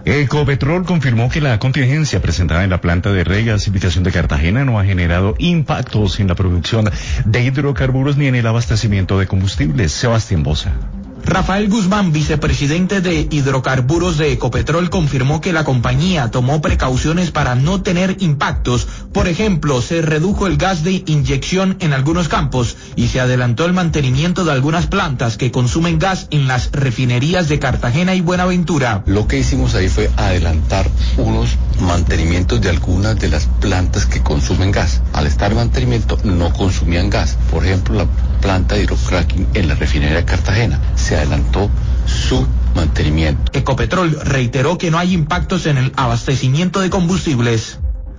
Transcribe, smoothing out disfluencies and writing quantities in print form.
Ecopetrol confirmó que la contingencia presentada en la planta de regasificación de Cartagena no ha generado impactos en la producción de hidrocarburos ni en el abastecimiento de combustibles. Sebastián Boza. Rafael Guzmán, vicepresidente de Hidrocarburos de Ecopetrol, confirmó que la compañía tomó precauciones para no tener impactos. Por ejemplo, se redujo el gas de inyección en algunos campos y se adelantó el mantenimiento de algunas plantas que consumen gas en las refinerías de Cartagena y Buenaventura. Lo que hicimos ahí fue adelantar unos mantenimientos de algunas de las plantas que consumen gas. Al estar en mantenimiento no consumían gas. Por ejemplo, la planta de hidrocracking en la refinería de Cartagena. Se adelantó su mantenimiento. Ecopetrol reiteró que no hay impactos en el abastecimiento de combustibles.